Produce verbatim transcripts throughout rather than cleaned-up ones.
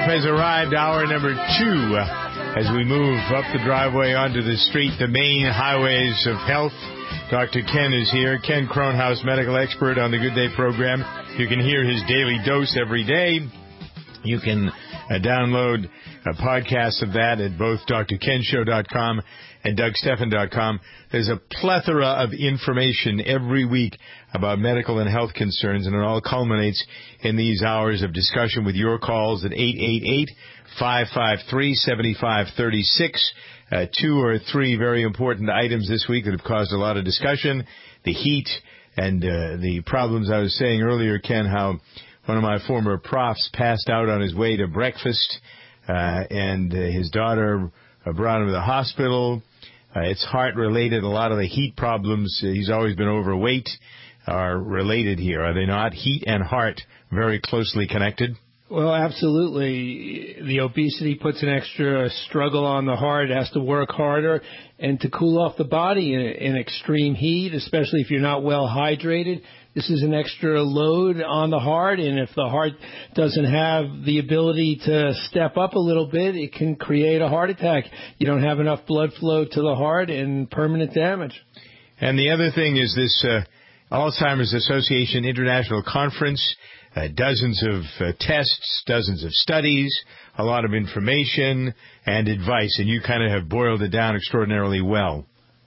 Health has arrived, hour number two, as we move up the driveway onto the street, the main highways of health. Doctor Ken is here. Ken Kronhaus, medical expert on the Good Day program. You can hear his daily dose every day. You can uh, download a podcast of that at both D R Ken Show dot com and Doug Stephan dot com. There's a plethora of information every week about medical and health concerns, and it all culminates in these hours of discussion with your calls at eight eight eight, five five three, seven five three six. Uh, two or three very important items this week that have caused a lot of discussion. The heat and uh, the problems. I was saying earlier, Ken, how one of my former profs passed out on his way to breakfast, uh, and uh, his daughter uh, brought him to the hospital. Uh, it's heart-related. A lot of the heat problems, uh, he's always been overweight, are related here, are they not? Heat and heart very closely connected. Well, absolutely. The obesity puts an extra struggle on the heart. It has to work harder. And to cool off the body in, in extreme heat, especially if you're not well hydrated, this is an extra load on the heart. And if the heart doesn't have the ability to step up a little bit, it can create a heart attack. You don't have enough blood flow to the heart and permanent damage. And the other thing is this uh, Alzheimer's Association International Conference. Uh, dozens of uh, tests, dozens of studies, a lot of information and advice, and you kind of have boiled it down extraordinarily well.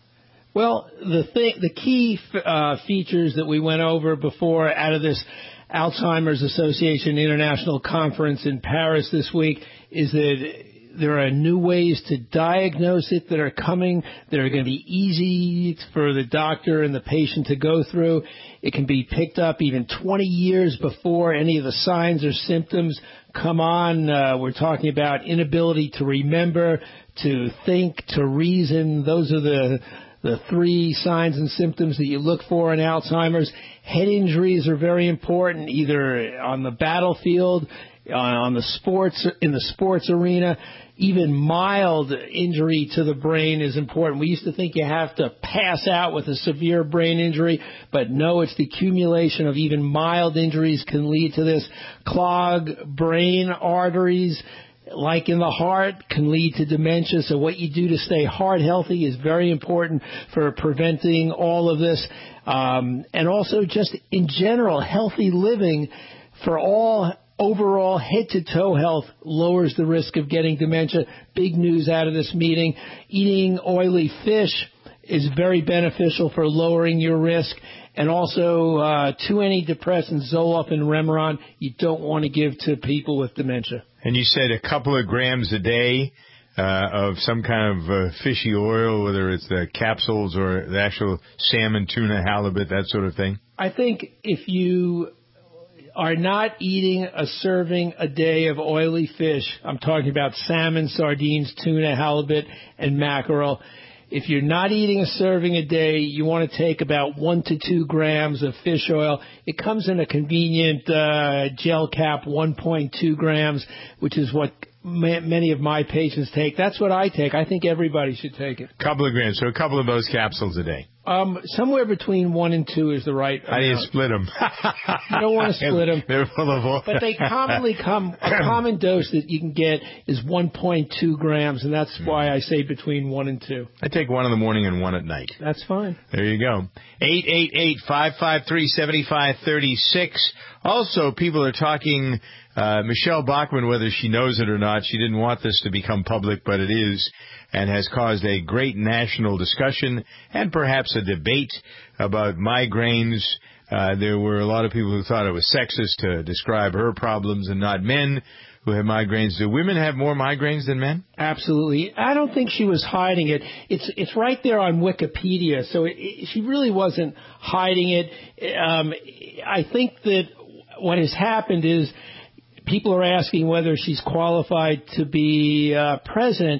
Well, the thing, the key uh, features that we went over before out of this Alzheimer's Association International Conference in Paris this week is that there are new ways to diagnose it that are coming that are going to be easy for the doctor and the patient to go through. It can be picked up even twenty years before any of the signs or symptoms come on. Uh, we're talking about inability to remember, to think, to reason. Those are the the three signs and symptoms that you look for in Alzheimer's. Head injuries are very important, either on the battlefield, on the sports, in the sports arena. Even mild injury to the brain is important. We used to think you have to pass out with a severe brain injury, but no, it's the accumulation of even mild injuries can lead to this. Clogged brain arteries, like in the heart, can lead to dementia. So what you do to stay heart healthy is very important for preventing all of this. Um, and also just in general, healthy living for all overall head-to-toe health lowers the risk of getting dementia. Big news out of this meeting. Eating oily fish is very beneficial for lowering your risk. And also, uh, two antidepressants, Zoloft and Remeron, you don't want to give to people with dementia. And you said a couple of grams a day uh, of some kind of uh, fishy oil, whether it's the capsules or the actual salmon, tuna, halibut, that sort of thing? I think if you are not eating a serving a day of oily fish, I'm talking about salmon, sardines, tuna, halibut, and mackerel. If you're not eating a serving a day, you want to take about one to two grams of fish oil. It comes in a convenient uh, gel cap, one point two grams, which is what ma- many of my patients take. That's what I take. I think everybody should take it. A couple of grams, so a couple of those capsules a day. Um, somewhere between one and two is the right amount. How do you split them? You don't want to split them. They're full of oil. But they commonly come, a common dose that you can get is one point two grams, and that's why I say between one and two. I take one in the morning and one at night. That's fine. There you go. eight eight eight, five five three, seven five three six. Also, people are talking, uh, Michelle Bachmann, whether she knows it or not, she didn't want this to become public, but it is, and has caused a great national discussion and perhaps a debate about migraines. Uh, there were a lot of people who thought it was sexist to describe her problems and not men who have migraines. Do women have more migraines than men? Absolutely. I don't think she was hiding it. It's it's right there on Wikipedia, so it, it, she really wasn't hiding it. Um, I think that what has happened is people are asking whether she's qualified to be uh, president.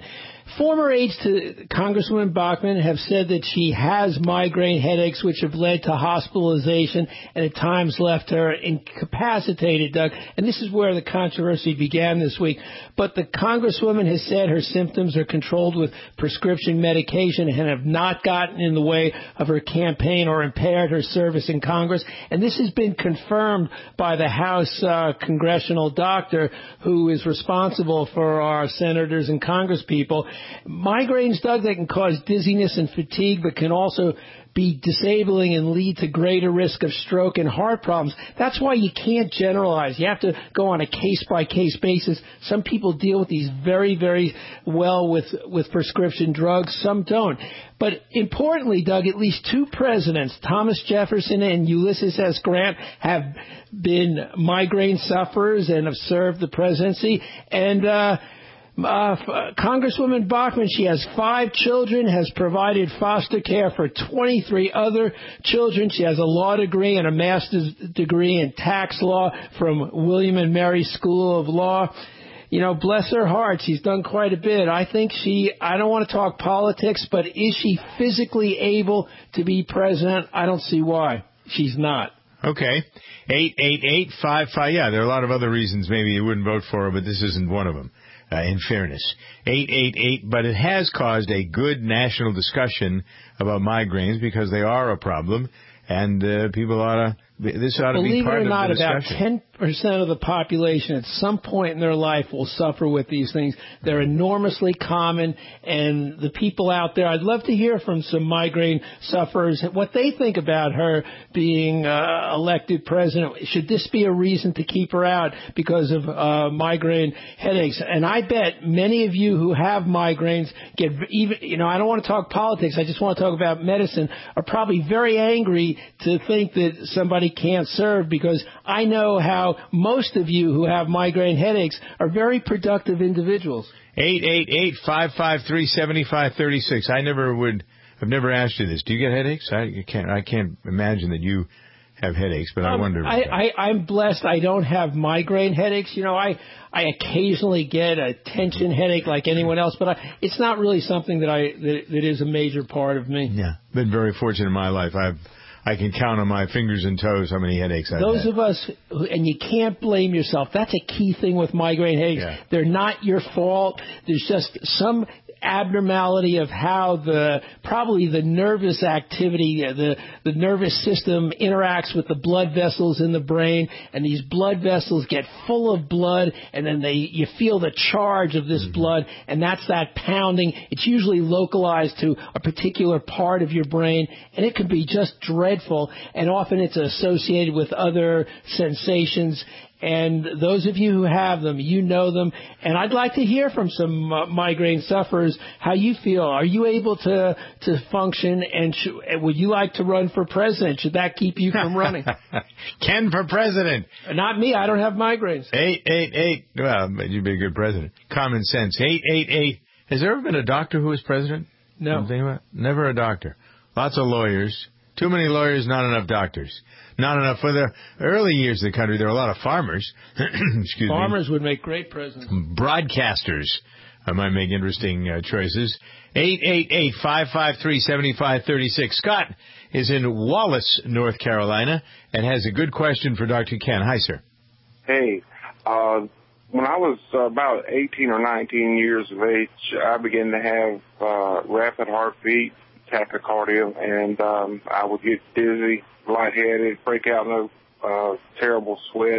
Former aides to Congresswoman Bachmann have said that she has migraine headaches, which have led to hospitalization and at times left her incapacitated, Doug. And this is where the controversy began this week. But the Congresswoman has said her symptoms are controlled with prescription medication and have not gotten in the way of her campaign or impaired her service in Congress. And this has been confirmed by the House uh, congressional doctor who is responsible for our senators and congresspeople. Migraines, Doug, they can cause dizziness and fatigue, but can also be disabling and lead to greater risk of stroke and heart problems. That's why you can't generalize. You have to go on a case-by-case basis. Some people deal with these very, very well with, with prescription drugs. Some don't. But importantly, Doug, at least two presidents, Thomas Jefferson and Ulysses S. Grant, have been migraine sufferers and have served the presidency. And uh Uh, Congresswoman Bachmann, she has five children, has provided foster care for twenty-three other children. She has a law degree and a master's degree in tax law from William and Mary School of Law. You know, bless her heart, she's done quite a bit. I think she, I don't want to talk politics, but is she physically able to be president? I don't see why. She's not. Okay. eight eight eight five five. Yeah, there are a lot of other reasons maybe you wouldn't vote for her, but this isn't one of them. Uh, in fairness, eight eight eight, but it has caused a good national discussion about migraines because they are a problem, and uh, people ought to, this ought to be part of the discussion. Believe it or not, about ten percent of the population at some point in their life will suffer with these things. They're enormously common, and the people out there, I'd love to hear from some migraine sufferers what they think about her being uh, elected president. Should this be a reason to keep her out because of uh, migraine headaches? And I bet many of you who have migraines get even, you know, I don't want to talk politics, I just want to talk about medicine, are probably very angry to think that somebody can't serve, because I know how most of you who have migraine headaches are very productive individuals. eight eight eight, five five three, seven five three six. I never would, I've never asked you this. Do you get headaches? I can't, I can't imagine that you have headaches, but um, I wonder. I, I, I'm blessed. I don't have migraine headaches. You know, I, I occasionally get a tension headache like anyone else, but I, it's not really something that I, that, that is a major part of me. Yeah. Been very fortunate in my life. I've, I can count on my fingers and toes how many headaches I've Those had. of us, who, and you can't blame yourself. That's a key thing with migraine headaches. Yeah. They're not your fault. There's just some abnormality of how the probably the nervous activity, the the nervous system interacts with the blood vessels in the brain, and these blood vessels get full of blood, and then they you feel the charge of this mm-hmm. blood, and that's that pounding. It's usually localized to a particular part of your brain, and it can be just dreadful, and often it's associated with other sensations. And those of you who have them, you know them. And I'd like to hear from some uh, migraine sufferers how you feel. Are you able to to function? And sh- would you like to run for president? Should that keep you from running? Ken for president. Not me. I don't have migraines. eight eight eight. Well, you'd be a good president. Common sense. eight eight eight. Has there ever been a doctor who was president? No. Never a doctor. Lots of lawyers. Too many lawyers, not enough doctors. Not enough. For the early years of the country, there were a lot of farmers. Excuse farmers me. would make great presidents. Broadcasters I might make interesting uh, choices. eight eight eight, five five three, seven five three six. Scott is in Wallace, North Carolina, and has a good question for Doctor Ken. Hi, sir. Hey. Uh, when I was uh, about eighteen or nineteen years of age, I began to have uh, rapid heartbeat, tachycardia, and um, I would get dizzy, lightheaded, break out in a uh, terrible sweat.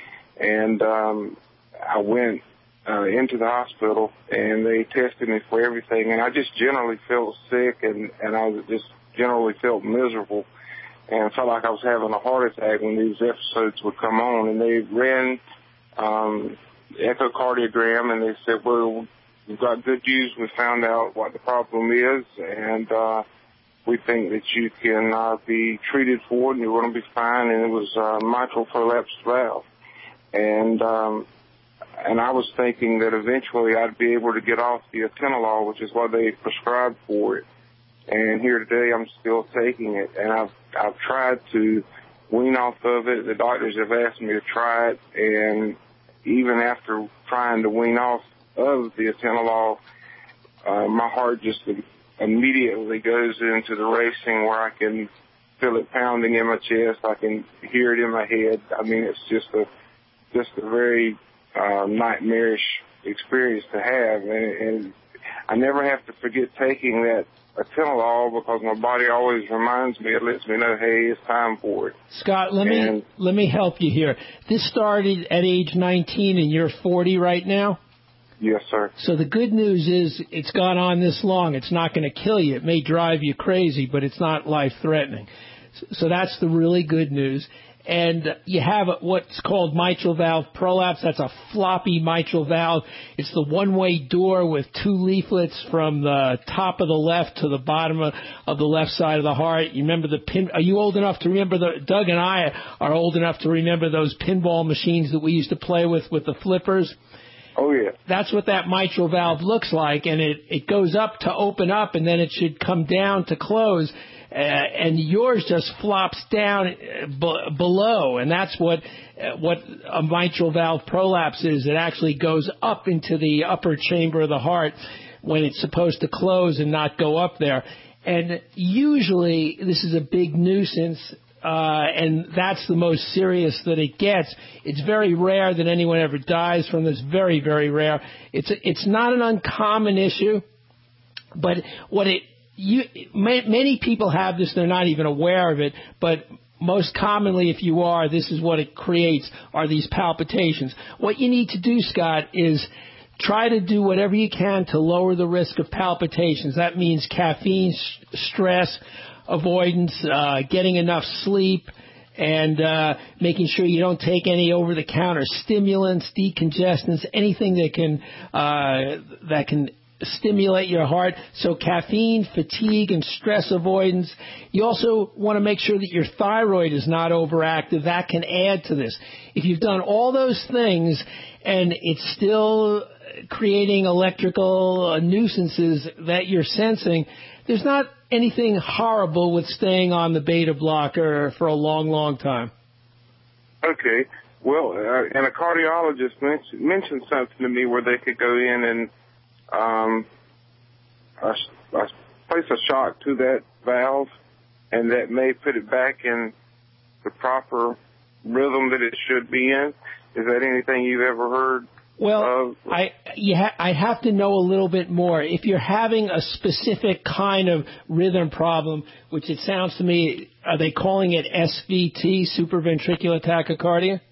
And um, I went uh, into the hospital, and they tested me for everything. And I just generally felt sick, and, and I just generally felt miserable and felt like I was having a heart attack when these episodes would come on. And they ran um, echocardiogram, and they said, well, we've got good news. We found out what the problem is, and uh, we think that you can uh, be treated for it, and you're going to be fine. And it was uh, mitral prolapsed valve. And um, and I was thinking that eventually I'd be able to get off the atenolol, which is what they prescribed for it. And here today I'm still taking it, and I've I've tried to wean off of it. The doctors have asked me to try it, and even after trying to wean off of the atenolol, uh, my heart just immediately goes into the racing where I can feel it pounding in my chest. I can hear it in my head. I mean, it's just a just a very uh, nightmarish experience to have, and, and I never have to forget taking that atenolol because my body always reminds me. It lets me know, hey, it's time for it. Scott, let and, me let me help you here. This started at age nineteen, and you're forty right now. Yes, sir. So the good news is it's gone on this long. It's not going to kill you. It may drive you crazy, but it's not life-threatening. So that's the really good news. And you have what's called mitral valve prolapse. That's a floppy mitral valve. It's the one-way door with two leaflets from the top of the left to the bottom of, of the left side of the heart. You remember the pin? Are you old enough to remember the? Doug and I are old enough to remember those pinball machines that we used to play with with the flippers. Oh, yeah. That's what that mitral valve looks like, and it, it goes up to open up, and then it should come down to close. Uh, and yours just flops down b- below, and that's what uh, what a mitral valve prolapse is. It actually goes up into the upper chamber of the heart when it's supposed to close and not go up there. And usually this is a big nuisance, uh, and that's the most serious that it gets. It's very rare that anyone ever dies from this. Very, very rare. It's a, it's not an uncommon issue, but what it You, many people have this. They're not even aware of it. But most commonly, if you are, this is what it creates, are these palpitations. What you need to do, Scott, is try to do whatever you can to lower the risk of palpitations. That means caffeine, stress, avoidance, uh, getting enough sleep, and uh, making sure you don't take any over-the-counter stimulants, decongestants, anything that can uh, that can stimulate your heart. So caffeine, fatigue, and stress avoidance. You also want to make sure that your thyroid is not overactive. That can add to this. If you've done all those things and it's still creating electrical nuisances that you're sensing, there's not anything horrible with staying on the beta blocker for a long, long time. Okay. Well, uh, and a cardiologist mentioned, mentioned something to me where they could go in and Um, I, I place a shock to that valve, and that may put it back in the proper rhythm that it should be in. Is that anything you've ever heard? Well, of? I you ha- I have to know a little bit more. If you're having a specific kind of rhythm problem, which it sounds to me, are they calling it S V T, supraventricular tachycardia?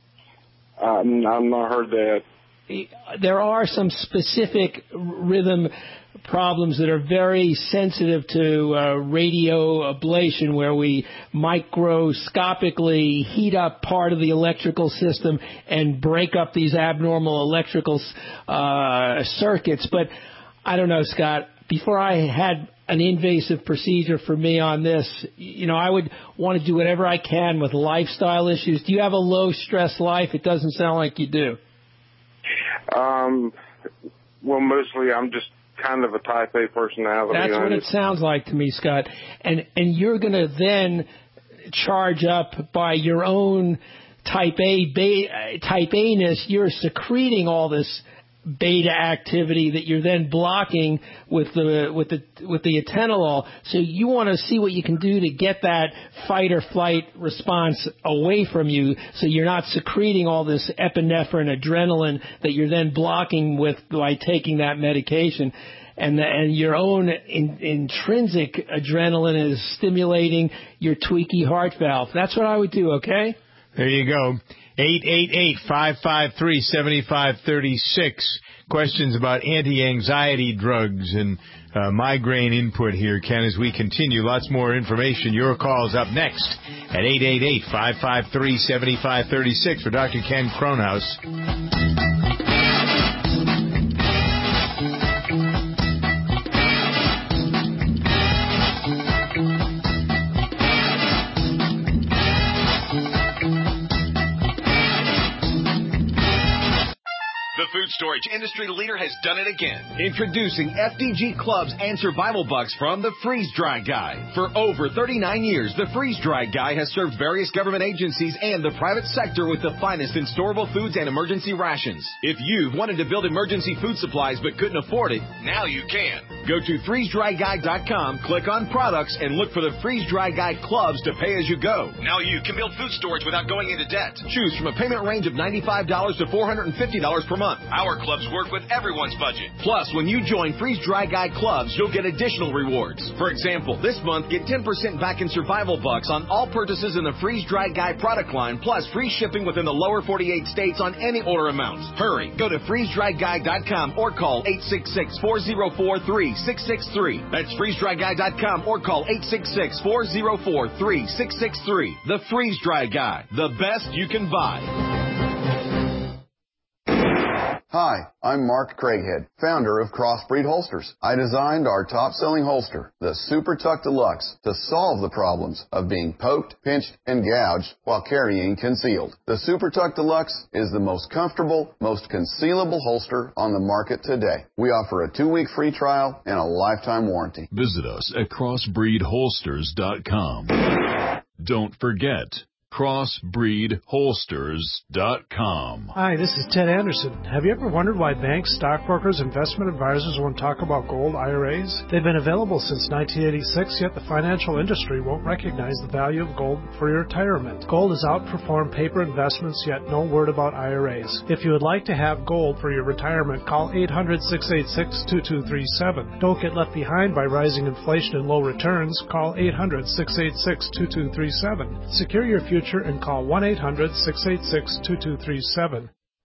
Um, I've not heard that. There are some specific rhythm problems that are very sensitive to uh, radio ablation, where we microscopically heat up part of the electrical system and break up these abnormal electrical uh, circuits. But I don't know, Scott, before I had an invasive procedure for me on this, you know, I would want to do whatever I can with lifestyle issues. Do you have a low-stress life? It doesn't sound like you do. Um, well, mostly I'm just kind of a type A personality. That's what it sounds like to me, Scott. And and you're going to then charge up by your own type A, beta, type A-ness. You're secreting all this beta activity that you're then blocking with the with the with the atenolol. So you want to see what you can do to get that fight or flight response away from you, so you're not secreting all this epinephrine, adrenaline that you're then blocking with by taking that medication. And the, and your own in, intrinsic adrenaline is stimulating your tweaky heart valve. That's what I would do. Okay. There you go. eight eight eight, five five three, seven five three six. Questions about anti-anxiety drugs and uh, migraine input here, Ken, as we continue. Lots more information. Your call's up next at eight eight eight, five five three, seven five three six for Doctor Ken Kronhaus. The food storage industry leader has done it again. Introducing F D G Clubs and Survival Bucks from the Freeze Dry Guy. For over thirty-nine years, the Freeze Dry Guy has served various government agencies and the private sector with the finest in storable foods and emergency rations. If you've wanted to build emergency food supplies but couldn't afford it, now you can. Go to freeze dry guy dot com, click on products, and look for the Freeze Dry Guy Clubs to pay as you go. Now you can build food storage without going into debt. Choose from a payment range of ninety-five dollars to four hundred fifty dollars per month. Our clubs work with everyone's budget. Plus, when you join Freeze Dry Guy Clubs, you'll get additional rewards. For example, this month, get ten percent back in Survival Bucks on all purchases in the Freeze Dry Guy product line, plus free shipping within the lower forty-eight states on any order amount. Hurry, go to freeze dry guy dot com or call eight six six, four zero four, three six six three. That's freeze dry guy dot com or call eight six six, four zero four, three six six three. The Freeze Dry Guy, the best you can buy. Hi, I'm Mark Craighead, founder of Crossbreed Holsters. I designed our top-selling holster, the Super Tuck Deluxe, to solve the problems of being poked, pinched, and gouged while carrying concealed. The Super Tuck Deluxe is the most comfortable, most concealable holster on the market today. We offer a two-week free trial and a lifetime warranty. Visit us at crossbreed holsters dot com. Don't forget, crossbreed holsters dot com. Hi, this is Ted Anderson. Have you ever wondered why banks, stockbrokers, investment advisors won't talk about gold I R As? They've been available since nineteen eighty-six, yet the financial industry won't recognize the value of gold for your retirement. Gold has outperformed paper investments, yet no word about I R As. If you would like to have gold for your retirement, call eight hundred, six eight six, two two three seven. Don't get left behind by rising inflation and low returns. Call eight hundred, six eight six, two two three seven. Secure your future and call one eight hundred, six eight six, two two three seven.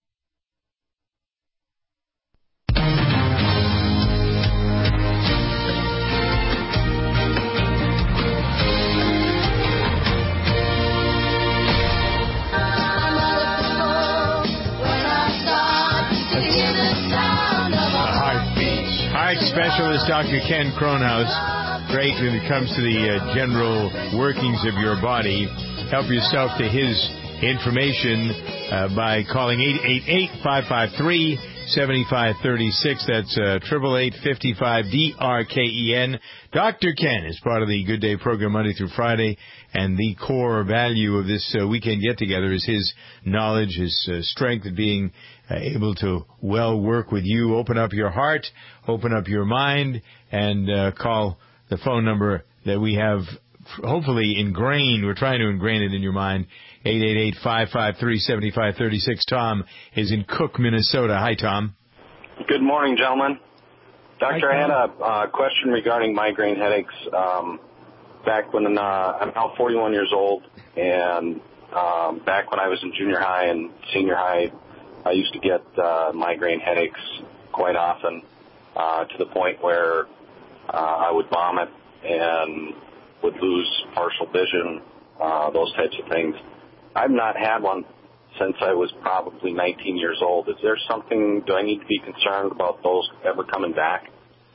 Heart specialist Doctor Ken Kronhaus. Great when it comes to the uh, general workings of your body. Help yourself to his information uh, by calling eight eight eight, five five three, seven five three six. That's uh, eight eight eight, five five D R K E N. Doctor Ken is part of the Good Day program Monday through Friday, and the core value of this uh, weekend get-together is his knowledge, his uh, strength of being uh, able to well work with you. Open up your heart, open up your mind, and uh, call the phone number that we have hopefully ingrained. We're trying to ingrain it in your mind. eight eight eight, five five three, seven five three six. Tom is in Cook, Minnesota. Hi, Tom. Good morning, gentlemen. Doctor, Hi, I had a uh, question regarding migraine headaches. Um, back when uh, I'm now forty-one years old, and um, back when I was in junior high and senior high, I used to get uh, migraine headaches quite often, uh, to the point where uh, I would vomit and would lose partial vision, uh, those types of things. I've not had one since I was probably nineteen years old. Is there something, do I need to be concerned about those ever coming back?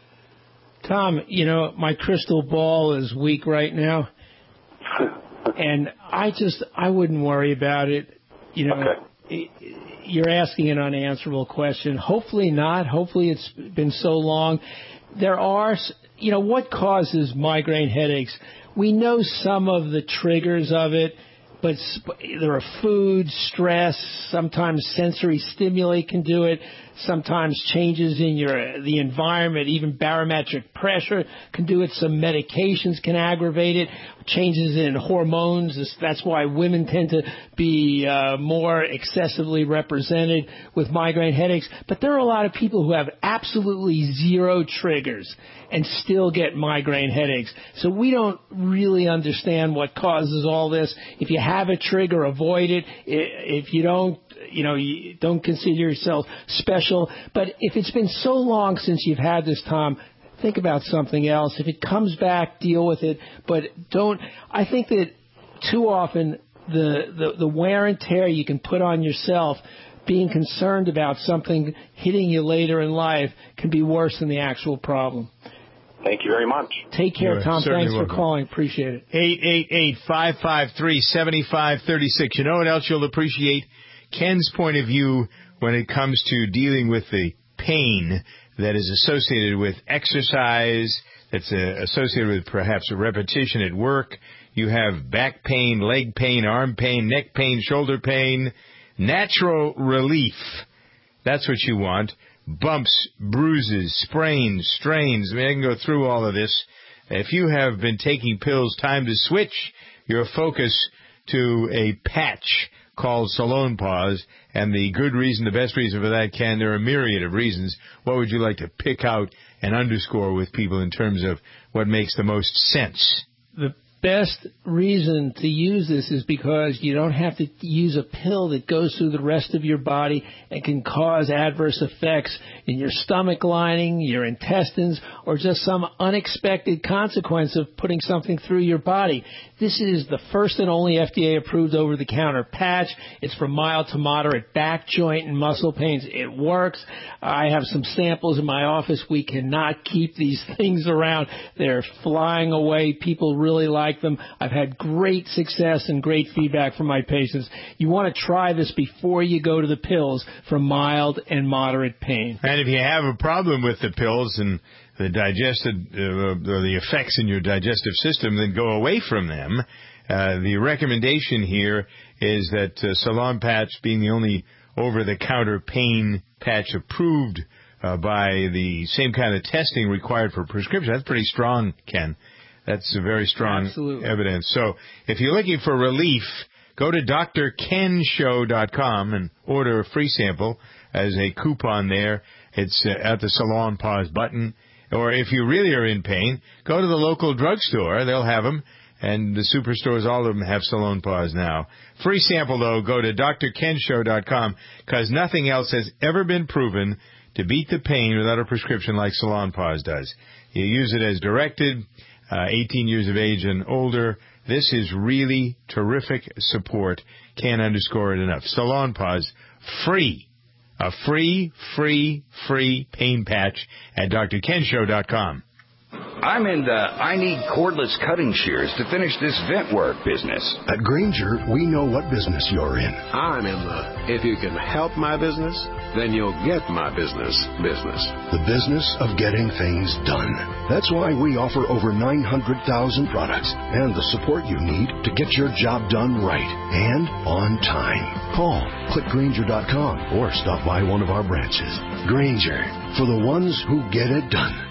Tom, you know, my crystal ball is weak right now, and I just, I wouldn't worry about it. You know, okay. You're asking an unanswerable question. Hopefully not. Hopefully it's been so long. There are, you know, what causes migraine headaches? We know some of the triggers of it, but there are food, stress, sometimes sensory stimuli can do it, sometimes changes in your the environment, even barometric pressure can do it, some medications can aggravate it, changes in hormones, that's why women tend to be uh, more excessively represented with migraine headaches. But there are a lot of people who have absolutely zero triggers and still get migraine headaches. So we don't really understand what causes all this. If you have a trigger, avoid it. If you don't, you know, you don't consider yourself special. But if it's been so long since you've had this, Tom, think about something else. If it comes back, deal with it. But don't, I think that too often the, the, the wear and tear you can put on yourself being concerned about something hitting you later in life can be worse than the actual problem. Thank you very much. Take care, You're Tom. Thanks welcome. for calling. Appreciate it. eight eight eight, five five three, seven five three six. You know what else you'll appreciate? Ken's point of view when it comes to dealing with the pain that is associated with exercise, that's uh, associated with perhaps a repetition at work. You have back pain, leg pain, arm pain, neck pain, shoulder pain. Natural relief. That's what you want. Bumps, bruises, sprains, strains. I mean, I can go through all of this. If you have been taking pills, time to switch your focus to a patch called Salonpas. And the good reason, the best reason for that, Ken, there are a myriad of reasons. What would you like to pick out and underscore with people in terms of what makes the most sense? The best reason to use this is because you don't have to use a pill that goes through the rest of your body and can cause adverse effects in your stomach lining, your intestines, or just some unexpected consequence of putting something through your body. This is the first and only F D A-approved over-the-counter patch. It's for mild to moderate back, joint, and muscle pains. It works. I have some samples in my office. We cannot keep these things around. They're flying away. People really like them. I've had great success and great feedback from my patients. You want to try this before you go to the pills for mild and moderate pain. And if you have a problem with the pills and the digested uh, or the effects in your digestive system, then go away from them. Uh, the recommendation here is that uh, Salon Patch, being the only over-the-counter pain patch approved uh, by the same kind of testing required for prescription. That's pretty strong, Ken. That's a very strong Absolutely. evidence. So if you're looking for relief, go to D R Ken Show dot com and order a free sample as a coupon there. It's uh, at the Salon Pause button. Or if you really are in pain, go to the local drugstore. They'll have them. And the superstores, all of them have Salon Pause now. Free sample, though, go to D R Ken Show dot com because nothing else has ever been proven to beat the pain without a prescription like Salon Pause does. You use it as directed, uh, eighteen years of age and older. This is really terrific support. Can't underscore it enough. Salon Pause, free. A free, free, free pain patch at D R Ken Show dot com. I'm in the I need cordless cutting shears to finish this vent work business. At Grainger, we know what business you're in. I'm in the if you can help my business, then you'll get my business business. The business of getting things done. That's why we offer over nine hundred thousand products and the support you need to get your job done right and on time. Call, click Grainger dot com, or stop by one of our branches. Grainger, for the ones who get it done.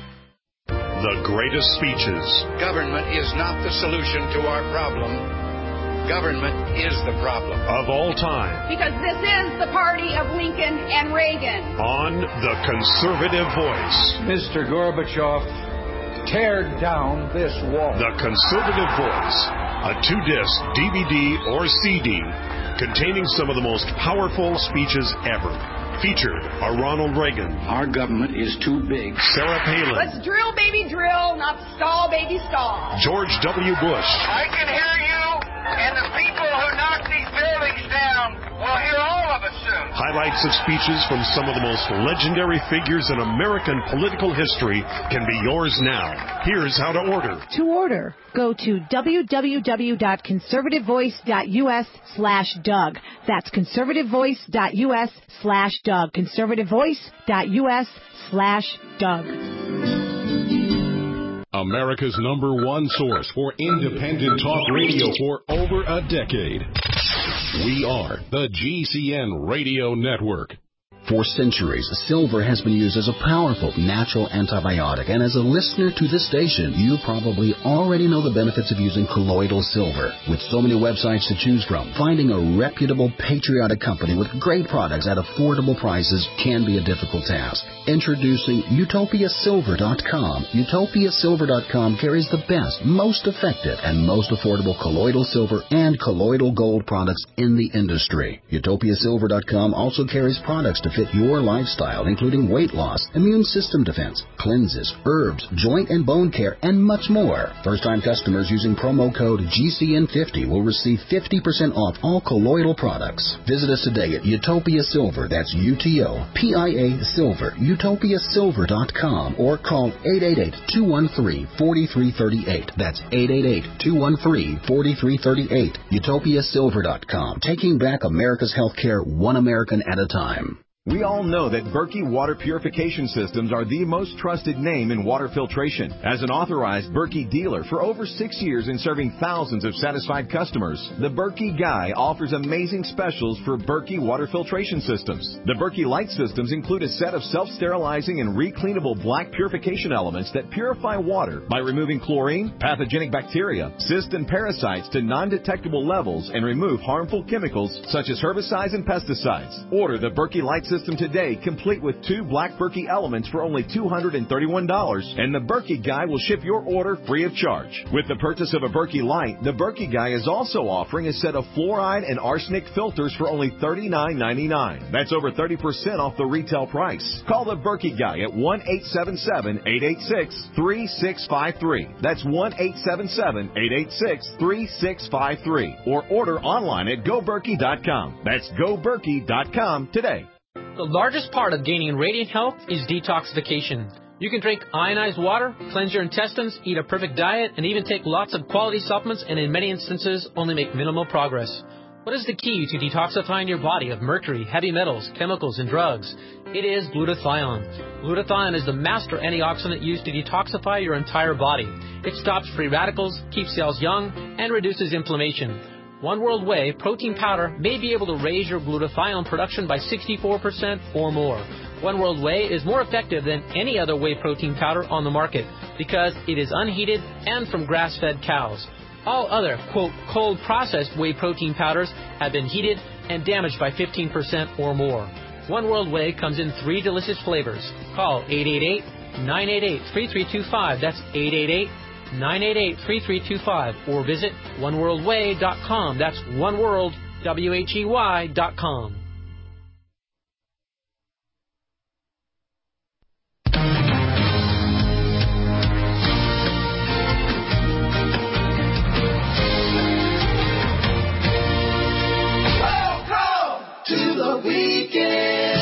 The greatest speeches. Government is not the solution to our problem. Government is the problem. Of all time. Because this is the party of Lincoln and Reagan. On The Conservative Voice. Mister Gorbachev, tear down this wall. The Conservative Voice. A two-disc D V D or C D containing some of the most powerful speeches ever. Featured are Ronald Reagan. Our government is too big. Sarah Palin. Let's drill, baby, drill, not stall, baby, stall. George W. Bush. I can hear you, and the people who knock these buildings down will hear all of us soon. Highlights of speeches from some of the most legendary figures in American political history can be yours now. Here's how to order. To order, go to w w w dot conservative voice dot u s slash Doug. That's conservative voice dot u s slash Doug. conservative voice dot u s slash Doug. America's number one source for independent talk radio for over a decade. We are the G C N Radio Network. For centuries, silver has been used as a powerful natural antibiotic, and as a listener to this station, you probably already know the benefits of using colloidal silver. With so many websites to choose from, finding a reputable, patriotic company with great products at affordable prices can be a difficult task. Introducing Utopia Silver dot com. Utopia Silver dot com carries the best, most effective, and most affordable colloidal silver and colloidal gold products in the industry. Utopia Silver dot com also carries products to fit your lifestyle, including weight loss, immune system defense, cleanses, herbs, joint and bone care, and much more. First-time customers using promo code G C N fifty will receive fifty percent off all colloidal products. Visit us today at Utopia Silver, that's U T O P I A Silver, Utopia Silver dot com, or call eight eight eight, two one three, four three three eight. That's eight eight eight, two one three, four three three eight. Utopia Silver dot com, taking back America's healthcare one American at a time. We all know that Berkey Water Purification Systems are the most trusted name in water filtration. As an authorized Berkey dealer for over six years and serving thousands of satisfied customers, the Berkey Guy offers amazing specials for Berkey Water Filtration Systems. The Berkey Light Systems include a set of self-sterilizing and recleanable black purification elements that purify water by removing chlorine, pathogenic bacteria, cysts, and parasites to non-detectable levels and remove harmful chemicals such as herbicides and pesticides. Order the Berkey Light System today, complete with two black Berkey elements for only two hundred thirty-one dollars, and the Berkey Guy will ship your order free of charge. With the purchase of a Berkey Light, the Berkey Guy is also offering a set of fluoride and arsenic filters for only thirty-nine ninety-nine. That's over thirty percent off the retail price. Call the Berkey Guy at one eight seven seven, eight eight six, three six five three. That's one eight seven seven, eight eight six, three six five three. Or order online at go berkey dot com. That's go berkey dot com today. The largest part of gaining radiant health is detoxification. You can drink ionized water, cleanse your intestines, eat a perfect diet, and even take lots of quality supplements and in many instances only make minimal progress. What is the key to detoxifying your body of mercury, heavy metals, chemicals, and drugs? It is glutathione. Glutathione is the master antioxidant used to detoxify your entire body. It stops free radicals, keeps cells young, and reduces inflammation. One World Whey protein powder may be able to raise your glutathione production by sixty-four percent or more. One World Whey is more effective than any other whey protein powder on the market because it is unheated and from grass-fed cows. All other, quote, cold processed whey protein powders have been heated and damaged by fifteen percent or more. One World Whey comes in three delicious flavors. Call eight eight eight, nine eight eight, three three two five. That's eight eight eight, nine eight eight, three three two five. Or visit one world whey dot com. That's oneworld, W H E Y dot com. To the weekend.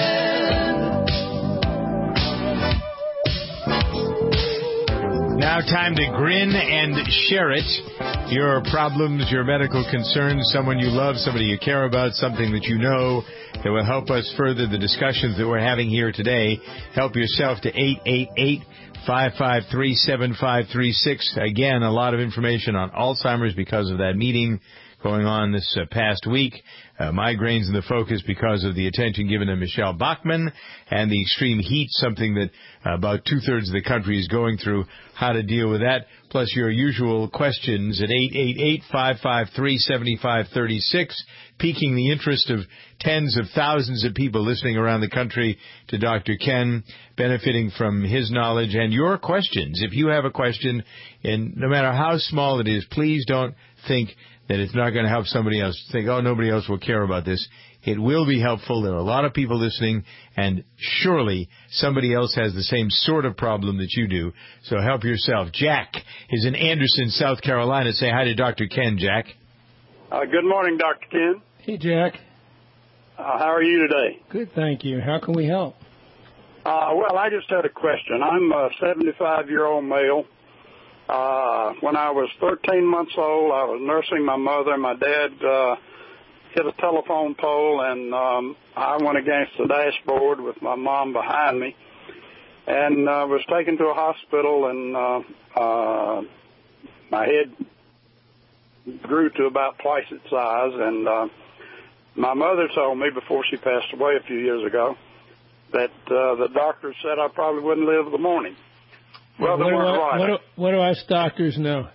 Now time to grin and share it. Your problems, your medical concerns, someone you love, somebody you care about, something that you know that will help us further the discussions that we're having here today. Help yourself to eight eight eight, five five three, seven five three six. Again, a lot of information on Alzheimer's because of that meeting going on this uh, past week. Uh, migraines in the focus because of the attention given to Michelle Bachmann and the extreme heat, something that uh, about two-thirds of the country is going through, how to deal with that, plus your usual questions at eight eight eight, five five three, seven five three six, piquing the interest of tens of thousands of people listening around the country to Doctor Ken, benefiting from his knowledge and your questions. If you have a question, and no matter how small it is, please don't think that it's not going to help somebody else. Think, oh, nobody else will care about this. It will be helpful. There are a lot of people listening, and surely somebody else has the same sort of problem that you do. So help yourself. Jack is in Anderson, South Carolina. Say hi to Doctor Ken, Jack. Uh, good morning, Doctor Ken. Hey, Jack. Uh, how are you today? Good, thank you. How can we help? Uh, well, I just had a question. I'm a seventy-five-year-old male. Uh, when I was thirteen months old, I was nursing my mother. My dad uh, hit a telephone pole, and um, I went against the dashboard with my mom behind me, and uh, was taken to a hospital, and uh, uh, my head grew to about twice its size. And uh, my mother told me before she passed away a few years ago that uh, the doctor said I probably wouldn't live the morning. Well, what, they weren't do I, right. what, do, what do us doctors know?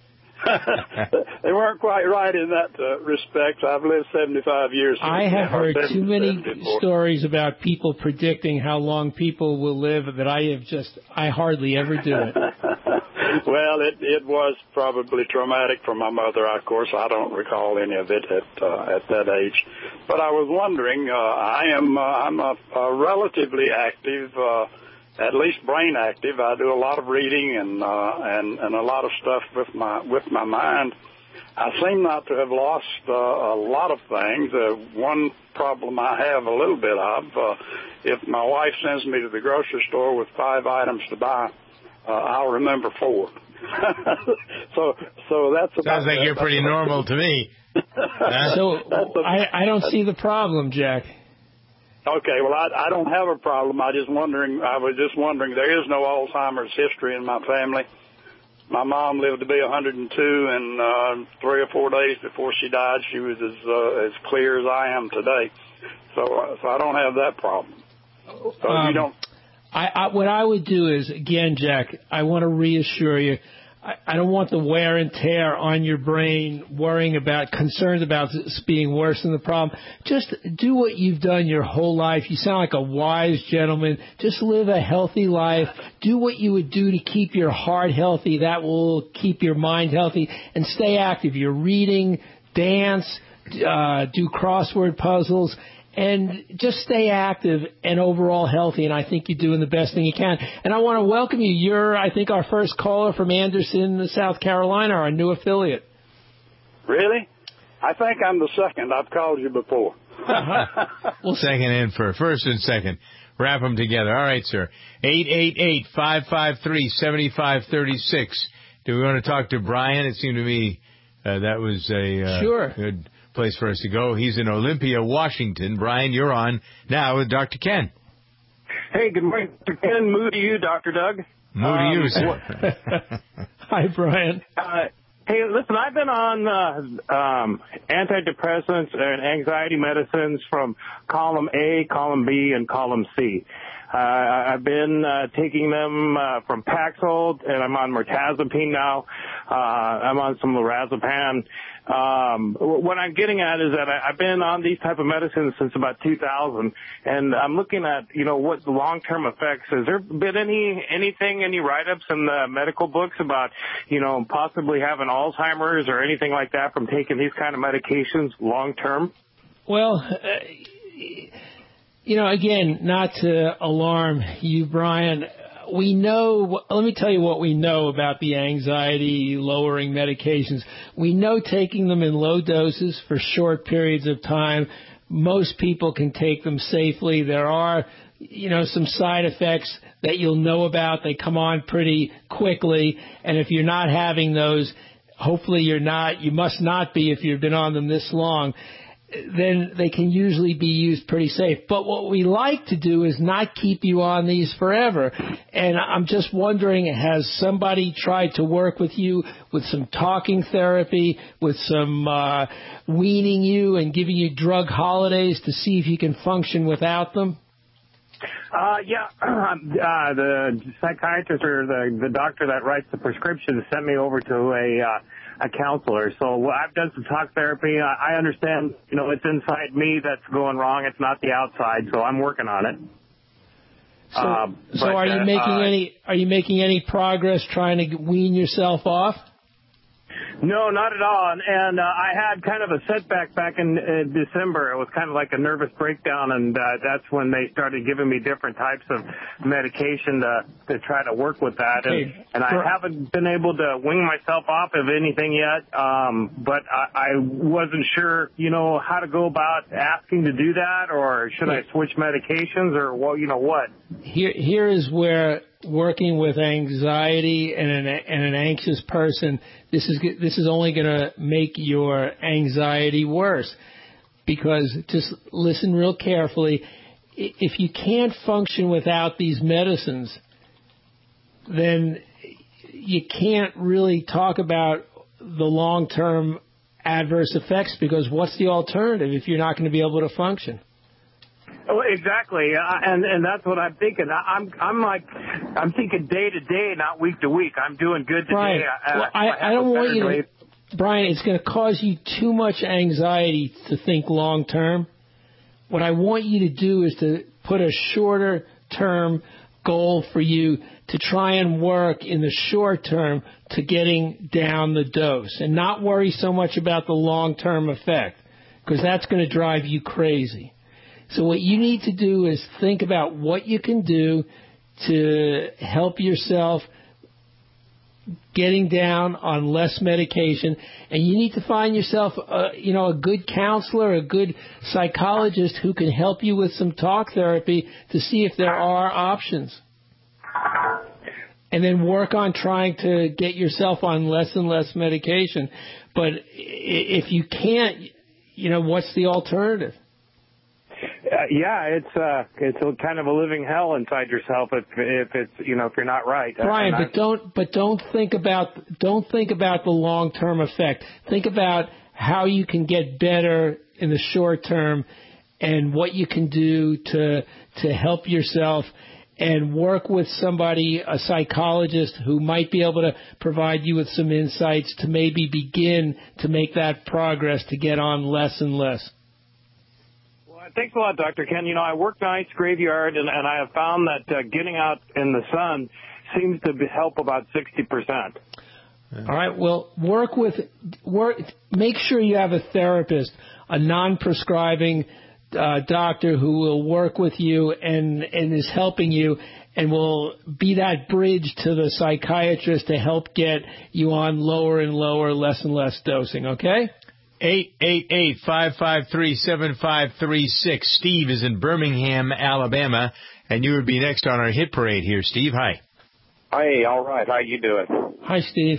They weren't quite right in that uh, respect. I've lived seventy-five years. I have heard too many stories about people predicting how long people will live that I have just, I hardly ever do it. Well, it it was probably traumatic for my mother. Of course, I don't recall any of it at uh, at that age. But I was wondering. Uh, I am uh, I'm a, a relatively active. Uh, At least brain active. I do a lot of reading and uh, and and a lot of stuff with my with my mind. I seem not to have lost uh, a lot of things. Uh, one problem I have a little bit of: uh, if my wife sends me to the grocery store with five items to buy, uh, I'll remember four. so so that's about sounds like that. You're pretty normal to me. So I I don't see the problem, Jack. Okay, well, I, I don't have a problem. I just wondering. I was just wondering. There is no Alzheimer's history in my family. My mom lived to be one hundred two, and uh, three or four days before she died, she was as uh, as clear as I am today. So, uh, so I don't have that problem. So um, you don't. I, I, what I would do is, again, Jack, I want to reassure you. I, I don't want the wear and tear on your brain, worrying about, concerned about this being worse than the problem. Just do what you've done your whole life. You sound like a wise gentleman. Just live a healthy life. Do what you would do to keep your heart healthy. That will keep your mind healthy. And stay active. You're reading, dance, uh, do crossword puzzles. And just stay active and overall healthy, and I think you're doing the best thing you can. And I want to welcome you. You're, I think, our first caller from Anderson, South Carolina, our new affiliate. Really? I think I'm the second. I've called you before. Well, second and for first and second. Wrap them together. All right, sir. eight eight eight, five five three, seven five three six. Do we want to talk to Brian? It seemed to me uh, that was a uh, sure. good place for us to go. He's in Olympia, Washington. Brian, you're on now with Doctor Ken. Hey, good morning, Doctor Ken. Moo to you, Doctor Doug. Moo um, to you, sir. Hi, Brian. Uh, hey, listen, I've been on uh, um, antidepressants and anxiety medicines from column A, column B, and column C. Uh, I've been uh, taking them uh, from Paxil, and I'm on mirtazapine now. Uh, I'm on some lorazepam. Um, what I'm getting at is that I, I've been on these type of medicines since about two thousand, and I'm looking at, you know, what the long-term effects. Has there been any anything, any write-ups in the medical books about, you know, possibly having Alzheimer's or anything like that from taking these kind of medications long-term? Well, uh, you know, again, not to alarm you, Brian, we know, let me tell you what we know about the anxiety-lowering medications. We know taking them in low doses for short periods of time, most people can take them safely. There are, you know, some side effects that you'll know about. They come on pretty quickly, and if you're not having those, hopefully you're not, you must not be if you've been on them this long, then they can usually be used pretty safe. But what we like to do is not keep you on these forever. And I'm just wondering, has somebody tried to work with you with some talking therapy, with some uh, weaning you and giving you drug holidays to see if you can function without them? Uh, yeah, uh, the psychiatrist or the, the doctor that writes the prescription sent me over to a, uh, a counselor. So I've done some talk therapy. I, I understand, you know, it's inside me that's going wrong. It's not the outside. So I'm working on it. So, uh, so but, are you uh, making uh, any, are you making any progress trying to wean yourself off? No, not at all. And, and uh, I had kind of a setback back in uh, December. It was kind of like a nervous breakdown, and uh, that's when they started giving me different types of medication to to try to work with that. And, Okay. and I haven't been able to wing myself off of anything yet, um, but I, I wasn't sure, you know, how to go about asking to do that, or should I switch medications, or, well, you know, what? Here, here is where working with anxiety and an, and an anxious person, this is this is only going to make your anxiety worse. Because just listen real carefully. If you can't function without these medicines, then you can't really talk about the long-term adverse effects, because what's the alternative if you're not going to be able to function? Oh, exactly, uh, and and that's what I'm thinking. I, I'm I'm like I'm thinking day to day, not week to week. I'm doing good today. Brian, I, well, I, I, I don't want you to, day. Brian. It's going to cause you too much anxiety to think long term. What I want you to do is to put a shorter term goal for you to try and work in the short term to getting down the dose, and not worry so much about the long term effect, because that's going to drive you crazy. So what you need to do is think about what you can do to help yourself getting down on less medication, and you need to find yourself, a, you know, a good counselor, a good psychologist who can help you with some talk therapy to see if there are options. And then work on trying to get yourself on less and less medication. But if you can't, you know, what's the alternative? Uh, yeah, it's uh, it's a kind of a living hell inside yourself if if it's you know if you're not right. Brian, And but don't but don't think about don't think about the long term effect. Think about how you can get better in the short term, and what you can do to to help yourself. And work with somebody, a psychologist, who might be able to provide you with some insights to maybe begin to make that progress to get on less and less. Well, thanks a lot, Doctor Ken. You know, I work nights, graveyard, and, and I have found that uh, getting out in the sun seems to be, help about sixty percent. All right. Well, work with work. Make sure you have a therapist, a non-prescribing Uh, doctor who will work with you and, and is helping you and will be that bridge to the psychiatrist to help get you on lower and lower, less and less dosing, okay? eight eight eight, five five three, seven five three six. Steve is in Birmingham, Alabama, and you would be next on our hit parade here. Steve, hi. Hey, all right. How you doing? Hi, Steve.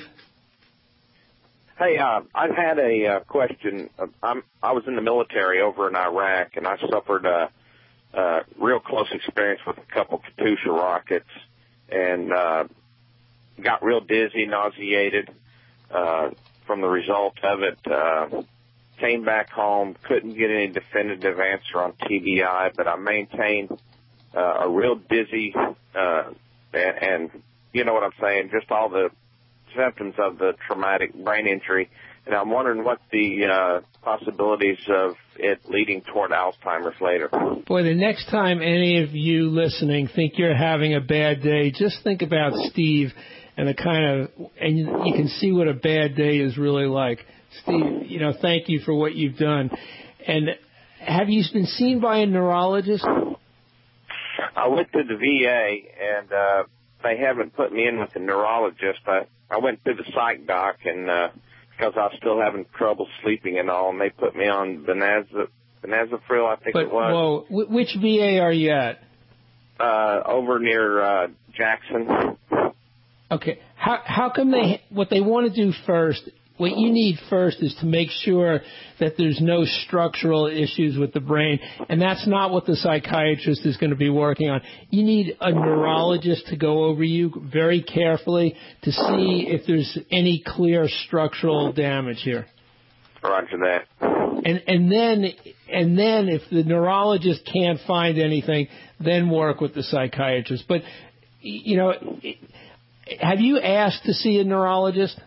Hey, uh, I've had a uh, question. I'm, I was in the military over in Iraq, and I suffered a, a real close experience with a couple Katyusha rockets, and uh, got real dizzy, nauseated uh, from the result of it. Uh, came back home, couldn't get any definitive answer on T B I, but I maintained uh, a real dizzy, uh, and, and you know what I'm saying, just all the symptoms of the traumatic brain injury, and I'm wondering what the uh, possibilities of it leading toward Alzheimer's later. Boy, the next time any of you listening think you're having a bad day, just think about Steve and the kind of, and you, you can see what a bad day is really like. Steve, you know, thank you for what you've done. And have you been seen by a neurologist? I went to the V A, and uh, they haven't put me in with a neurologist. I I went to the psych doc, and uh, because I was still having trouble sleeping and all, and they put me on Benaz- Benazafril, I think but, it was. Whoa, which V A are you at? Uh, over near uh, Jackson. Okay. How how come they, what they want to do first, what you need first is to make sure that there's no structural issues with the brain, and that's not what the psychiatrist is going to be working on. You need a neurologist to go over you very carefully to see if there's any clear structural damage here. Roger that. And and then and then if the neurologist can't find anything, then work with the psychiatrist. But you know, have you asked to see a neurologist?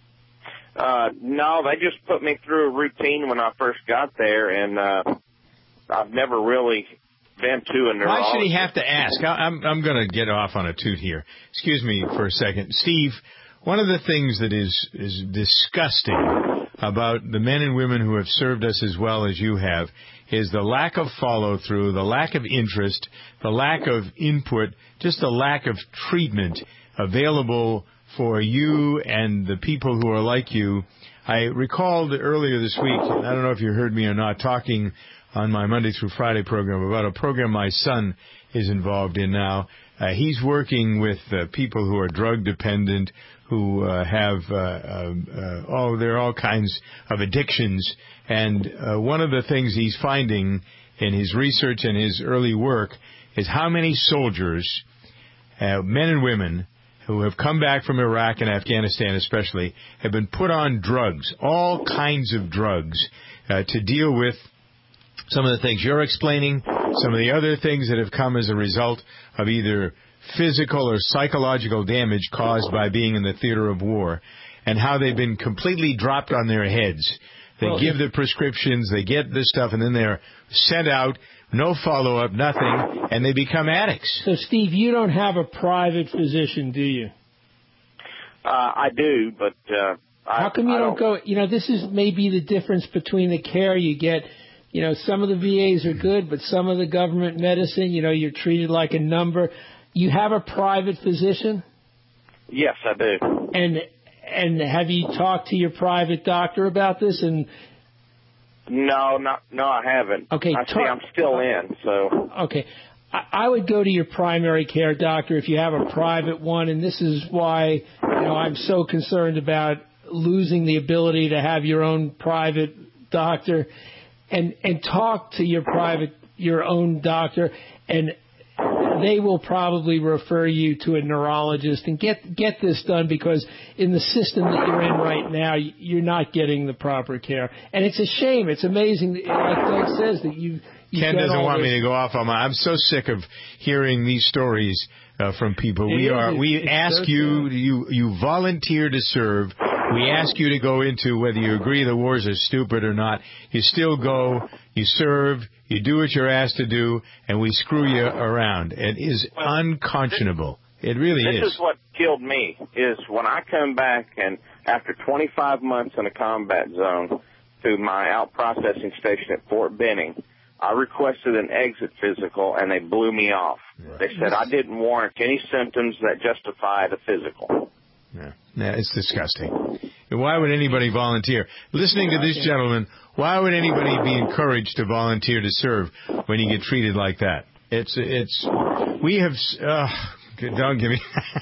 Uh, no, they just put me through a routine when I first got there, and uh, I've never really been to a neurologist. Why should he have to ask? I'm I'm going to get off on a toot here. Excuse me for a second, Steve. One of the things that is is disgusting about the men and women who have served us as well as you have is the lack of follow-through, the lack of interest, the lack of input, just the lack of treatment available for you and the people who are like you. I recalled earlier this week, I don't know if you heard me or not, talking on my Monday through Friday program about a program my son is involved in now. Uh, he's working with uh, people who are drug dependent, who uh, have, uh, uh, uh, oh, there are all kinds of addictions. And uh, one of the things he's finding in his research and his early work is how many soldiers, uh, men and women, who have come back from Iraq and Afghanistan especially, have been put on drugs, all kinds of drugs, uh, to deal with some of the things you're explaining, some of the other things that have come as a result of either physical or psychological damage caused by being in the theater of war, and how they've been completely dropped on their heads. They well, give the prescriptions, they get this stuff, and then they're sent out, no follow-up, nothing, and they become addicts. So, Steve, you don't have a private physician, do you? Uh, I do, but uh, how come you I don't, don't go? You know, this is maybe the difference between the care you get. You know, some of the V As are good, but some of the government medicine, you know, you're treated like a number. You have a private physician? Yes, I do. And and have you talked to your private doctor about this? And no, not no, I haven't. Okay, I see I'm still in. So okay, I, I would go to your primary care doctor if you have a private one, and this is why you know I'm so concerned about losing the ability to have your own private doctor, and and talk to your private your own doctor, and they will probably refer you to a neurologist and get get this done, because in the system that you're in right now, you're not getting the proper care. And it's a shame. It's amazing, that, like Doug says, that you. Ken doesn't want me to go off on my. I'm so sick of hearing these stories uh, from people. It we is, are. We it's ask so you. sad. You you volunteer to serve. We ask you to go into whether you agree the wars are stupid or not. You still go. You serve. You do what you're asked to do, and we screw you around. It is unconscionable. It really this is. This is what killed me, is when I come back and after twenty-five months in a combat zone to my out processing station at Fort Benning, I requested an exit physical, and they blew me off. Right. They said I didn't warrant any symptoms that justified a physical. Yeah. Yeah, it's disgusting. And why would anybody volunteer? Listening to this gentleman, why would anybody be encouraged to volunteer to serve when you get treated like that? It's, it's, we have, uh, don't give me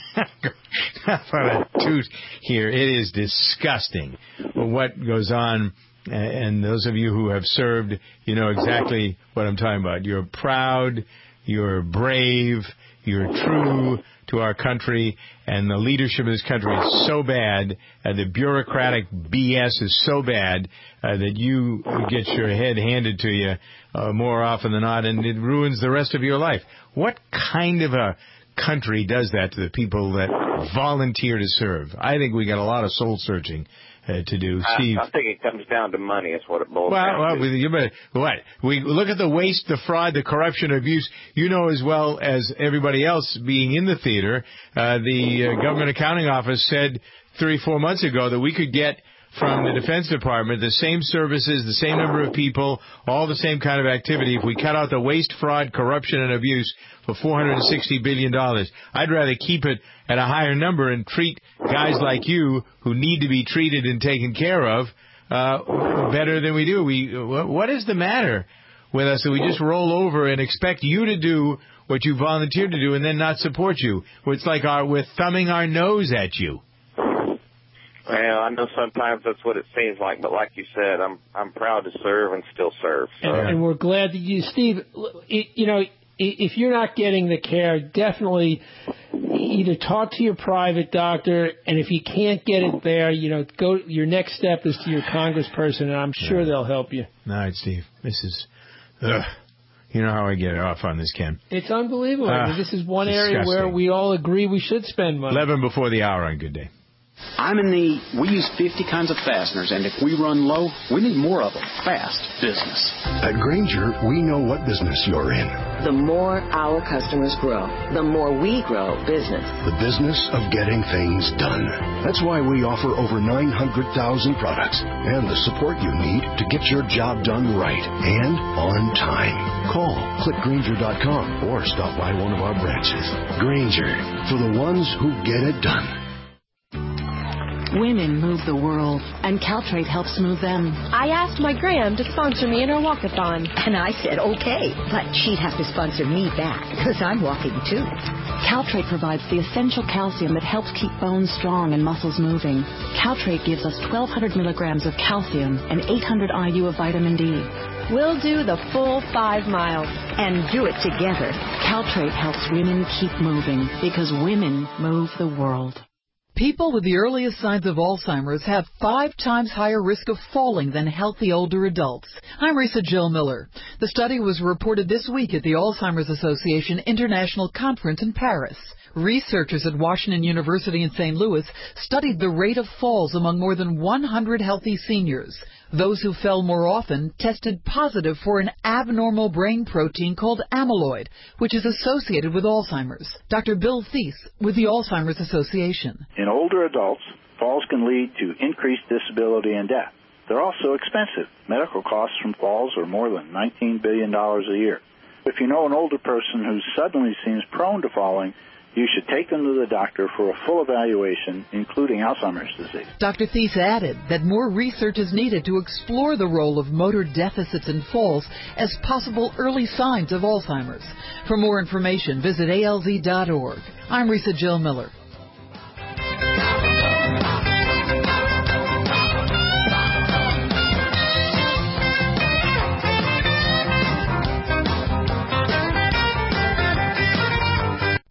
a toot here. It is disgusting what goes on. And those of you who have served, you know exactly what I'm talking about. You're proud, you're brave, you're true to our country, and the leadership of this country is so bad, uh, the bureaucratic B S is so bad uh, that you get your head handed to you uh, more often than not, and it ruins the rest of your life. What kind of a country does that to the people that volunteer to serve? I think we got a lot of soul searching Uh, to do. Steve? I, I think it comes down to money. Is what it boils well, down well, to. You better, what? We look at the waste, the fraud, the corruption, abuse. You know as well as everybody else being in the theater, uh, the uh, Government Accounting Office said three, four months ago that we could get from the Defense Department the same services, the same number of people, all the same kind of activity if we cut out the waste, fraud, corruption, and abuse for four hundred sixty billion dollars. I'd rather keep it at a higher number and treat guys like you who need to be treated and taken care of uh, better than we do. We, what is the matter with us that we just roll over and expect you to do what you volunteered to do and then not support you? It's like our, we're thumbing our nose at you. Well, I know sometimes that's what it seems like, but like you said, I'm I'm proud to serve and still serve. So. And, and we're glad that you, Steve, you know, if you're not getting the care, definitely either talk to your private doctor, and if you can't get it there, you know, go. Your next step is to your congressperson, and I'm sure yeah. they'll help you. All right, Steve. This is, ugh. You know how I get off on this, Ken. It's unbelievable. Uh, I mean, this is one disgusting. area where we all agree we should spend money. eleven before the hour on Good Day. I'm in the, we use fifty kinds of fasteners, and if we run low, we need more of them. Fast business. At Grainger, we know what business you're in. The more our customers grow, the more we grow business. The business of getting things done. That's why we offer over nine hundred thousand products and the support you need to get your job done right and on time. Call click grainger dot com or stop by one of our branches. Grainger, for the ones who get it done. Women move the world, and Caltrate helps move them. I asked my gram to sponsor me in her walkathon. And I said, okay, but she'd have to sponsor me back, because I'm walking too. Caltrate provides the essential calcium that helps keep bones strong and muscles moving. Caltrate gives us twelve hundred milligrams of calcium and eight hundred I U of vitamin D. We'll do the full five miles. And do it together. Caltrate helps women keep moving, because women move the world. People with the earliest signs of Alzheimer's have five times higher risk of falling than healthy older adults. I'm Risa Jill Miller. The study was reported this week at the Alzheimer's Association International Conference in Paris. Researchers at Washington University in Saint Louis studied the rate of falls among more than one hundred healthy seniors. Those who fell more often tested positive for an abnormal brain protein called amyloid, which is associated with Alzheimer's. Doctor Bill Thies with the Alzheimer's Association. In older adults, falls can lead to increased disability and death. They're also expensive. Medical costs from falls are more than nineteen billion dollars a year. If you know an older person who suddenly seems prone to falling, you should take them to the doctor for a full evaluation, including Alzheimer's disease. Doctor Thies added that more research is needed to explore the role of motor deficits and falls as possible early signs of Alzheimer's. For more information, visit A L Z dot org. I'm Risa Jill Miller.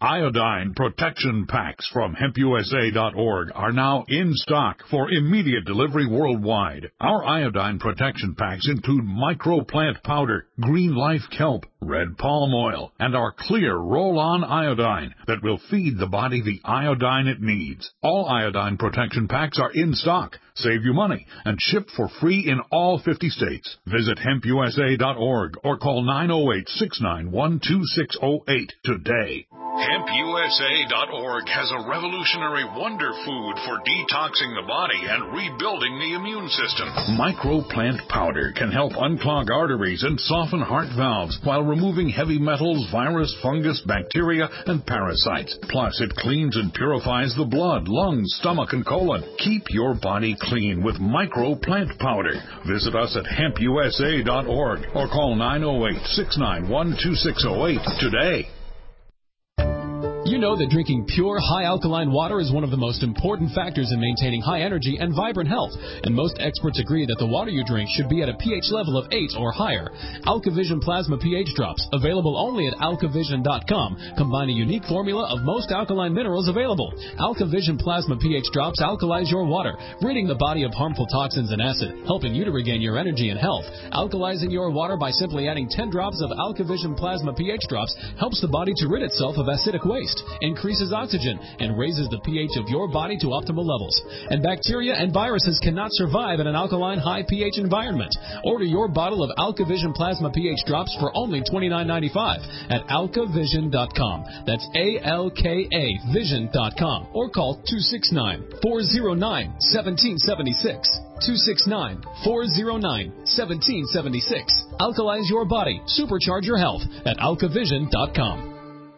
Iodine Protection Packs from hemp U S A dot org are now in stock for immediate delivery worldwide. Our iodine protection packs include microplant powder, green life kelp, red palm oil, and our clear roll-on iodine that will feed the body the iodine it needs. All iodine protection packs are in stock, save you money, and shipped for free in all fifty states. Visit hemp U S A dot org or call nine oh eight, six nine one, two six oh eight today. hemp U S A dot org has a revolutionary wonder food for detoxing the body and rebuilding the immune system. Microplant powder can help unclog arteries and soften heart valves while removing heavy metals, virus, fungus, bacteria, and parasites. Plus, it cleans and purifies the blood, lungs, stomach, and colon. Keep your body clean with Microplant powder. Visit us at hemp U S A dot org or call nine oh eight, six nine one, two six oh eight today. You know that drinking pure, high-alkaline water is one of the most important factors in maintaining high energy and vibrant health, and most experts agree that the water you drink should be at a pH level of eight or higher. AlkaVision Plasma pH Drops, available only at alkavision dot com, combine a unique formula of most alkaline minerals available. AlkaVision Plasma pH Drops alkalize your water, ridding the body of harmful toxins and acid, helping you to regain your energy and health. Alkalizing your water by simply adding ten drops of AlkaVision Plasma pH Drops helps the body to rid itself of acidic waste, increases oxygen, and raises the pH of your body to optimal levels. And bacteria and viruses cannot survive in an alkaline high pH environment. Order your bottle of AlkaVision Plasma pH Drops for only twenty-nine ninety-five at alkavision dot com. That's A L K A vision dot com. Or call two six nine, four oh nine, one seven seven six. two six nine, four oh nine, one seven seven six. Alkalize your body. Supercharge your health at alkavision dot com.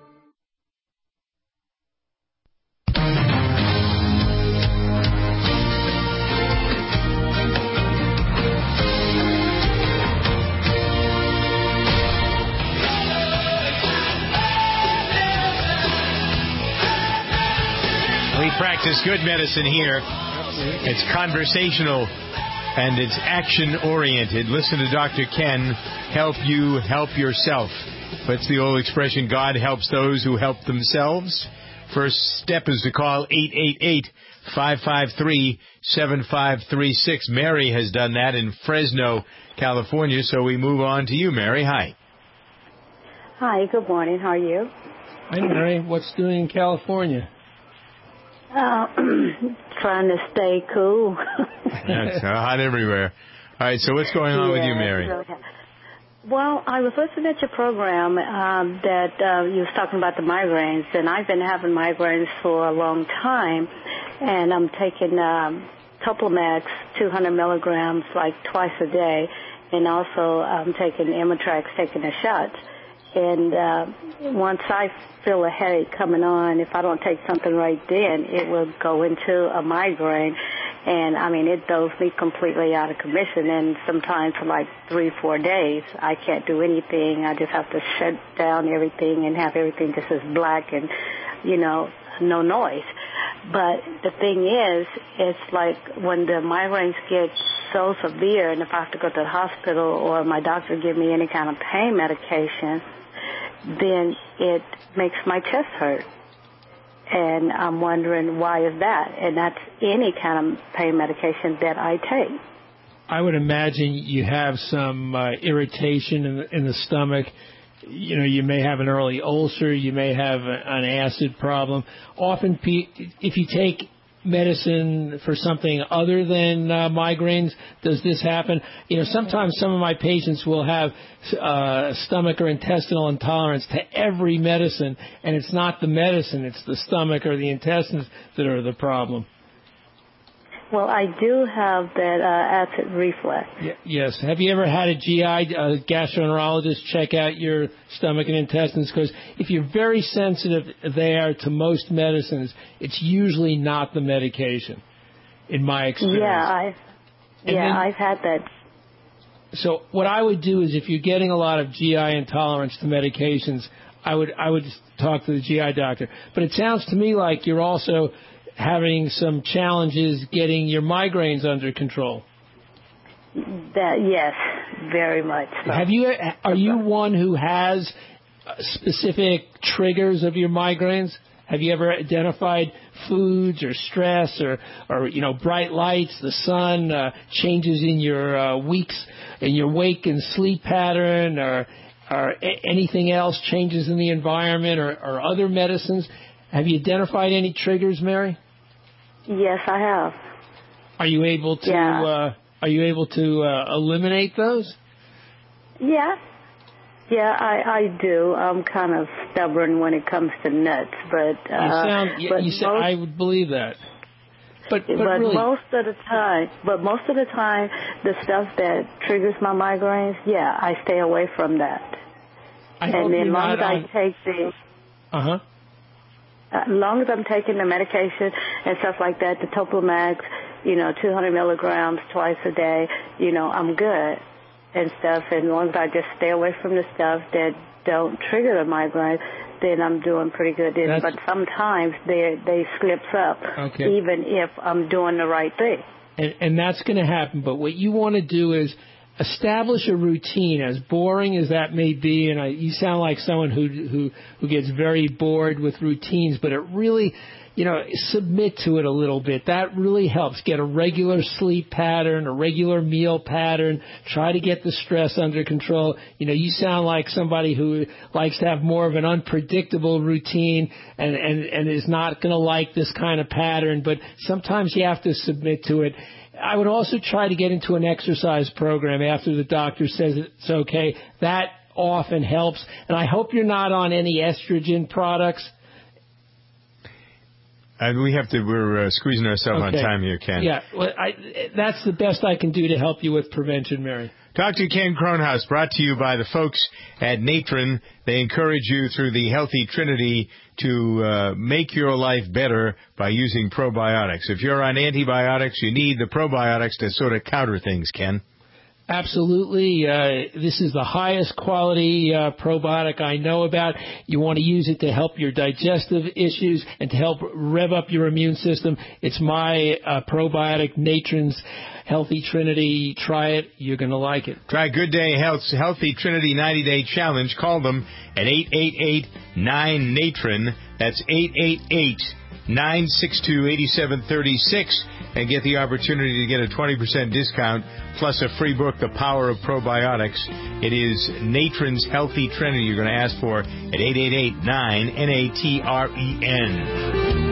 We practice good medicine here. It's conversational and it's action-oriented. Listen to Doctor Ken help you help yourself. What's the old expression? God helps those who help themselves. First step is to call eight eight eight, five five three, seven five three six. Mary has done that in Fresno, California, so we move on to you, Mary. Hi. Hi, good morning. How are you? Hi, Mary. What's doing in California? Uh, trying to stay cool. That's hot everywhere. All right, so what's going on yeah, with you, Mary? Really well, I was listening at your program um, that uh, you was talking about the migraines, and I've been having migraines for a long time, and I'm taking um, Toplamax, two hundred milligrams, like twice a day, and also I'm taking Imitrex, taking the shots. And uh, once I feel a headache coming on, if I don't take something right then, it will go into a migraine. And, I mean, it does me completely out of commission. And sometimes for like three, four days, I can't do anything. I just have to shut down everything and have everything just as black and, you know, no noise. But the thing is, it's like when the migraines get so severe and if I have to go to the hospital or my doctor give me any kind of pain medication, then it makes my chest hurt. And I'm wondering why is that? And that's any kind of pain medication that I take. I would imagine you have some uh, irritation in the, in the stomach. You know, you may have an early ulcer. You may have a, an acid problem. Often, pe- if you take medicine for something other than uh, migraines, does this happen? You know, sometimes some of my patients will have uh, stomach or intestinal intolerance to every medicine, and it's not the medicine, it's the stomach or the intestines that are the problem. Well, I do have that uh, acid reflux. Y- yes. Have you ever had a G I, a gastroenterologist, check out your stomach and intestines? Because if you're very sensitive there to most medicines, it's usually not the medication, in my experience. Yeah, I, yeah, then, I've had that. So what I would do is if you're getting a lot of G I intolerance to medications, I would I would talk to the G I doctor. But it sounds to me like you're also having some challenges getting your migraines under control. That yes, very much so. Have you? Are you one who has specific triggers of your migraines? Have you ever identified foods or stress or, or you know, bright lights, the sun, uh, changes in your uh, weeks, in your wake and sleep pattern, or, or a- anything else, changes in the environment, or, or other medicines? Have you identified any triggers, Mary? Yes, I have. Are you able to? Yeah. Uh, are you able to uh, eliminate those? Yeah. Yeah, I, I do. I'm kind of stubborn when it comes to nuts, but uh, you sound. but You said most, I would believe that. But but, but really, most of the time, but most of the time, the stuff that triggers my migraines, yeah, I stay away from that. I and hope as you're long not as I on... take the, uh huh. as long as I'm taking the medication and stuff like that, the Topamax, you know, two hundred milligrams twice a day, you know, I'm good and stuff. And as long as I just stay away from the stuff that don't trigger the migraine, then I'm doing pretty good. That's, but sometimes they they slips up, okay. even if I'm doing the right thing. And, and that's going to happen. But what you want to do is establish a routine, as boring as that may be. And I, you sound like someone who who who gets very bored with routines, but it really, you know, submit to it a little bit. That really helps. Get a regular sleep pattern, a regular meal pattern. Try to get the stress under control. You know, you sound like somebody who likes to have more of an unpredictable routine and, and, and is not going to like this kind of pattern, but sometimes you have to submit to it. I would also try to get into an exercise program after the doctor says it's okay. That often helps. And I hope you're not on any estrogen products. And we have to, we're uh, squeezing ourselves okay. on time here, Ken. Yeah, well, I, that's the best I can do to help you with prevention, Mary. Doctor Ken Kronhaus, brought to you by the folks at Natron. They encourage you through the Healthy Trinity to uh, make your life better by using probiotics. If you're on antibiotics, you need the probiotics to sort of counter things, Ken. Absolutely. Uh, this is the highest quality uh, probiotic I know about. You want to use it to help your digestive issues and to help rev up your immune system. It's my uh, probiotic, Natron's Healthy Trinity. Try it. You're going to like it. Try Good Day Health's Healthy Trinity ninety-day challenge. Call them at eight eight eight nine Natron. That's eight eight eight nine six two eight seven three six and get the opportunity to get a twenty percent discount plus a free book, The Power of Probiotics. It is Natron's Healthy Trinity you're going to ask for at eight eight eight nine N A T R E N.